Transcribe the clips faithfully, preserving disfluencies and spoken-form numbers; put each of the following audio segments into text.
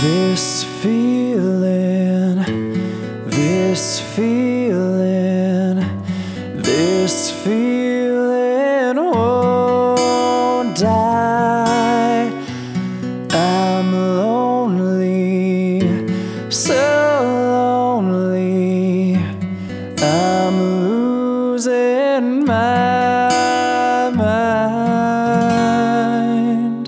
This feeling, this feeling, this feeling won't die. I'm lonely, so lonely. I'm losing my mind.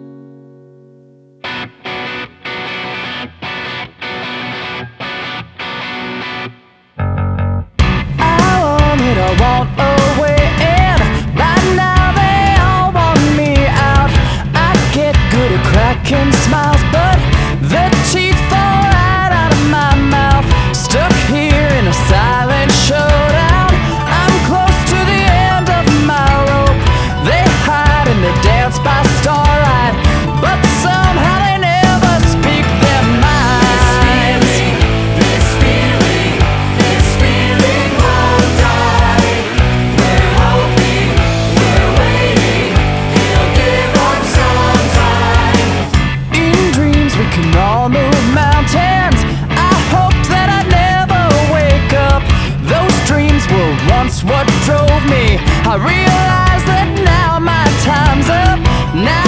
I want away, and by now they all want me out. I get good at cracking smiles, but the teeth fall right out of my mouth. Stuck here in a silent showdown. I'm close to the end of my rope. They hide and they dance by starlight, but somehow they never speak their minds. This feeling, this feeling, this feeling won't die. We're hoping, we're waiting, he'll give up sometime. In dreams we can all move mountains. I hoped that I'd never wake up. Those dreams were once what drove me. I realize that now my time's up. Now